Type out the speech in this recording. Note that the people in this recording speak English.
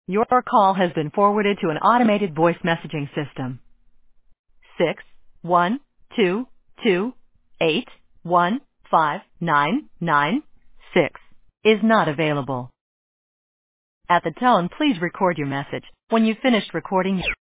Your call has been forwarded to an automated voice messaging system. 61228159996 is not available. At the tone, please record your message. When you've finished recording,